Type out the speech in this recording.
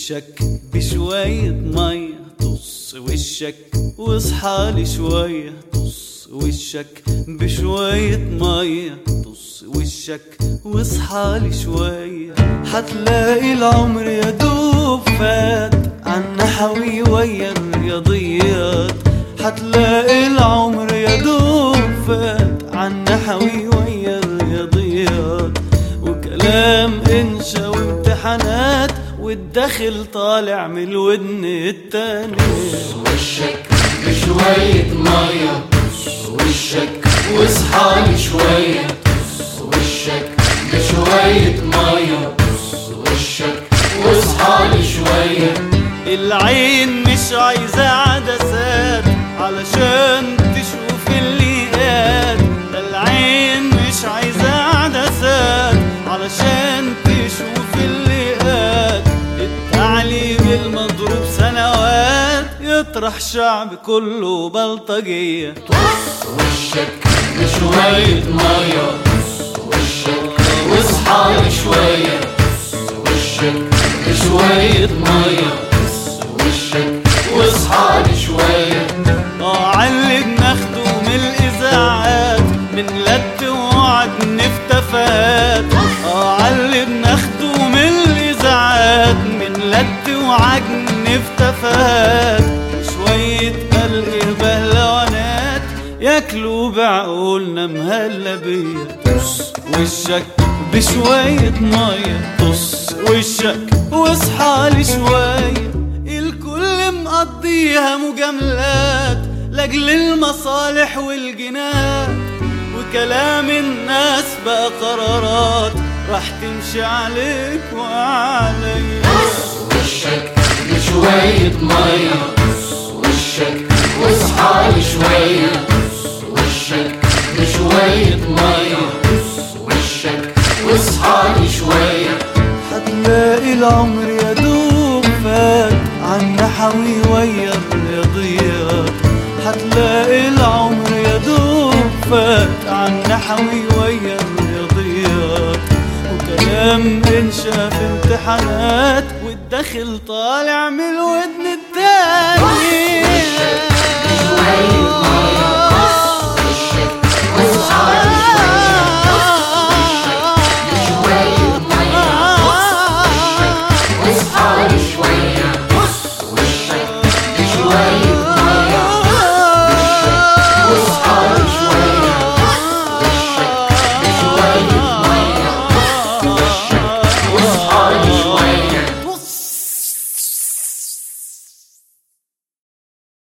وشك بشوية مية، طص وشك واصحى لي شوية، طص وشك بشوية مية، طص وشك واصحى لي شوية. حتلاقي العمر يا دوب فات عنا حوي ويا الرياضيات، حتلاقي العمر يا دوب فات عنا حوي ويا الرياضيات، وكلام انشا وامتحانات والدخل طالع من الودن التاني. وشك بشوية مية، وشك واصحى لي شوية، وشك بشوية مية، وشك واصحى لي شوية. العين مش عايزة عدسات علشان تشوف اللي قاد، العين مش عايزة عدسات علشان تشوف اللي قاد. التعليم المضروب سنوات يطرح شعب كله بلطجية. وشك بشوية مية، وشك واصحى لي شوية، وشك بشوية مية، وشك واصحى لي شوية. علي بناخده من الإذاعات من لد وعجن في تفات، علي بناخده من الإذاعات من لد وعجن في تفات، شوية قلق بهلوانات ياكلوا بعقولنا مهلبية. طص وشك بشوية مية، طص وشك واصحى لي شوية. الكل مقضيها مجاملات لاجل المصالح والجنات، وكلام الناس بقى قرارات راح تمشي عليك وعليا. وشك بشوية مية، وشك واصحى لي شوية، وشك بشوية مية، وشك واصحى لي شوية. حتلاقي العمر يا دوب فات عنا حوي ويا الرياضيات، حتلاقي العمر يا دوب فات عنا حوي ويا الرياضيات، وكلام انشا في امتحانات والدخل طالع من الودن التاني. وشك بشوية مية،